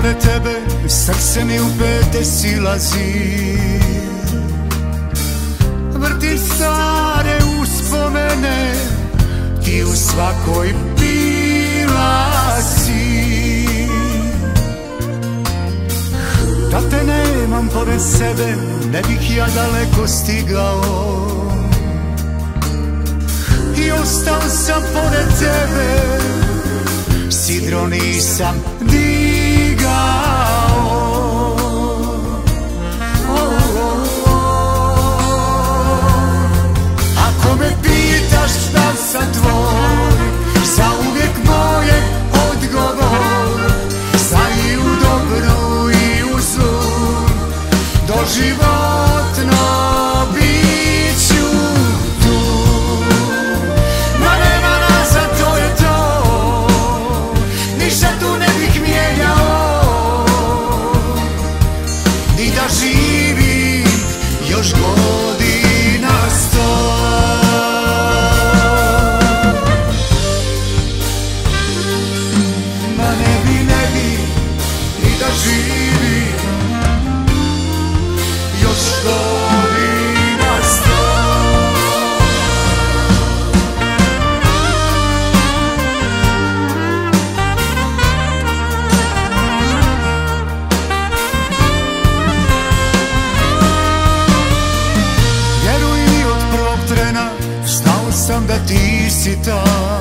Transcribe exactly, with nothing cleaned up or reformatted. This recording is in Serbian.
pored tebe srce mi u pete silazi. Vrtim stare uspomene, ti u svakoj bila si. Da te nemam pored sebe, ne bih ja daleko stigao. I ostao sam pored tebe, sidro nisam digao. Oh, oh, oh. Ako me pitaš da sam tvoj, zauvijek moje odgovor. Za i u dobru i u zlu, doživotno biću tu. Ma nema nazad, to je to, ništa tu ne bih mijenjao. Ni da živim još godina sto. Ma ne bi, ne bi, ni da živim još godina sto. Vjeruj mi, od prvog trena znao sam da ti si ta.